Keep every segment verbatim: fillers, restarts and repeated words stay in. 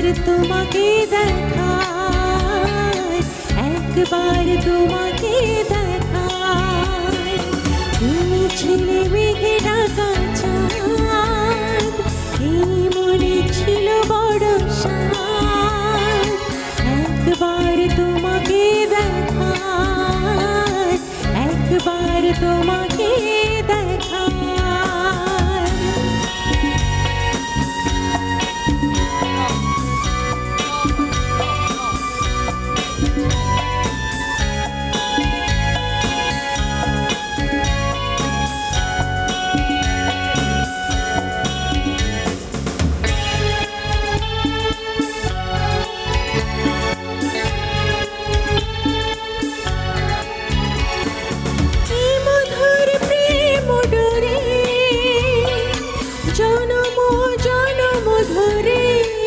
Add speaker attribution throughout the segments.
Speaker 1: একবার তোমাকে দেখায়, একবার তোমাকে দেখায়। তুমি ছিলে মেঘে ঢাকা চাঁদ, এই মনে ছিল বড় সাদ। একবার তোমাকে দেখায়, একবার তোমাকে দেখায়। জনম জনম ধরে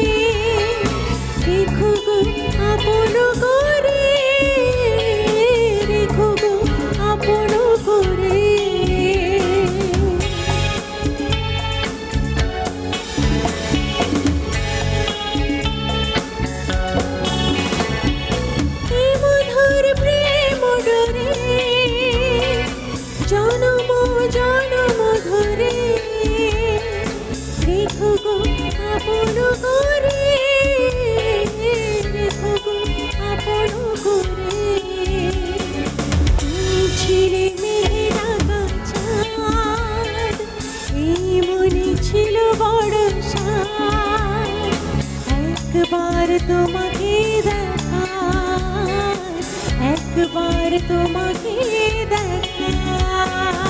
Speaker 1: রেখো গো আপন করে, রেখো গো আপন করে। এই মধুর প্রেম ডোরে জনম জনম ধরে রেখো গো আপন করে, রেখো গো আপন করে। তুমি ছিলে মেঘে ঢাকা চাঁদ, এই মনে ছিল বড় সাদ। একবার তোমাকে দেখায়, একবার তোমাকে দেখায়।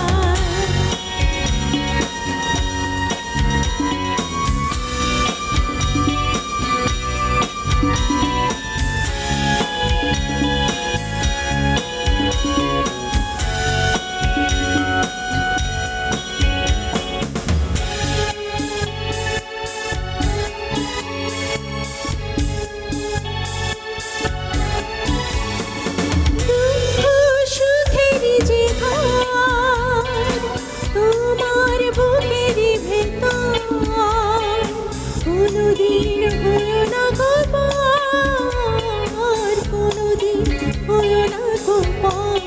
Speaker 1: তোমার বুকেরই ভেতর কোনদিন হলো না গোপন, কোনদিন হলো না গোপন।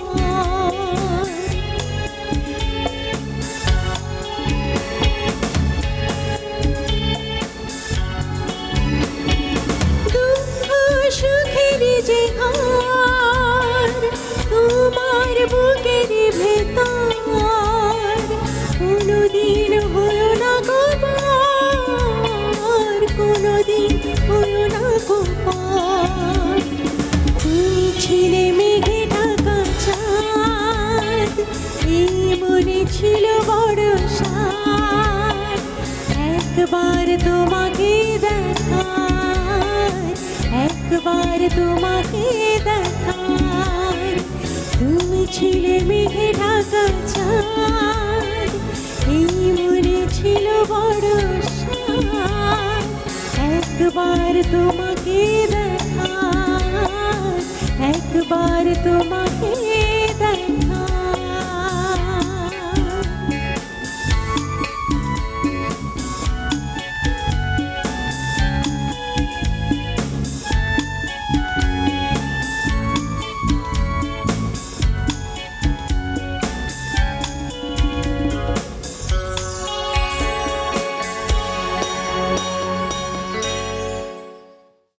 Speaker 1: দুঃখ সুখেরই যে ঘর তোমার বুকেরই ভেতর কোনদিন হলো না গোপন, কোনদিন হলো না গোপন। তুমি ছিলে মেঘে ঢাকা চাঁদ, এই মনে ছিল বড় সাদ। একবার তোমাকে দেখায়, একবার তোমাকে দেখায়। তুমি ছিলে মেঘে ঢাকা চাঁদ, এই মনে ছিল বড় সাদ। একবার তোমাকে দেখায়, একবার তোমাকে